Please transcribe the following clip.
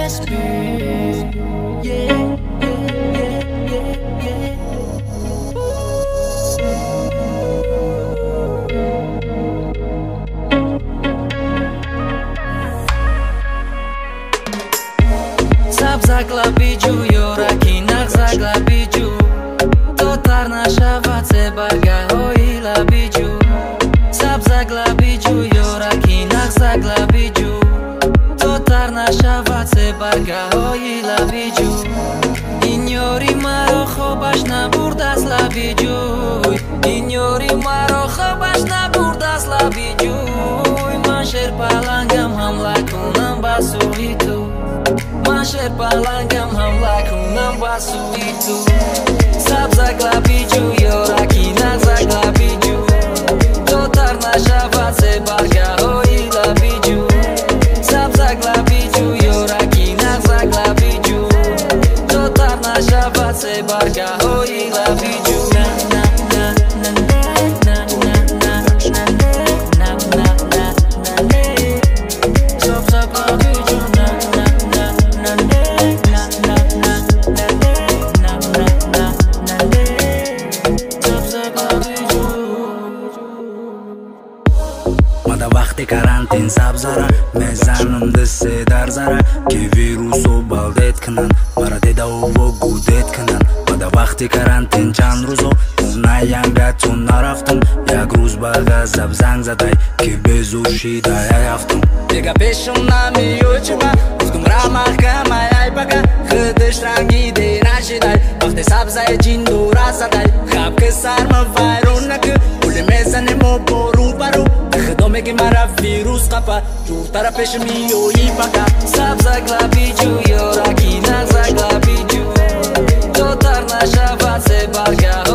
spirit. Yeah, yeah. Саб заглабиҷу ёраки нақ заглабиҷу то тар нашавад се баргаҳои лабиҷу саб заглабиҷу ёраки нақ заглабиҷу то тар нашавад се баргаҳои лабиҷу ин ёри маро хобаш набурд аз лабиҷуй ин ёри маро хобаш набурд аз лабиҷуй ман шерпалангам ҳамла кунам ба сӯи ту ман шерпалангам ҳамла кунам ба сӯи ту саб заглабиҷу ёраки нақ заглабиҷу то тар нашавад се баргаҳои лабиҷу саб заглабиҷу ёраки нақ заглабиҷу то тар нашавад се баргаҳои лабиҷу вақти карантин сабзара мезанам диссе дар зара ки вирусо балдет кунанд мара дедаво гудет кунанд мада вақти карантин чанд рӯзо унаянгатун нарафтум як рӯз ба ғазаб занг задай ки безур шида як ҳафтум дега пешум намиёчима гуфтум ра маҳкама яй бага хидиш рангиде нашидай вақти сабзаи ҷинду расадай хаб ки сарма вайрон накӣ пули мезанемо бору бару худо меги мара вирус қапа ҷуртара пеш миёи бага саб заглабиҷу ёраки нақ заглабиҷу то тар нашавад се баргаҳ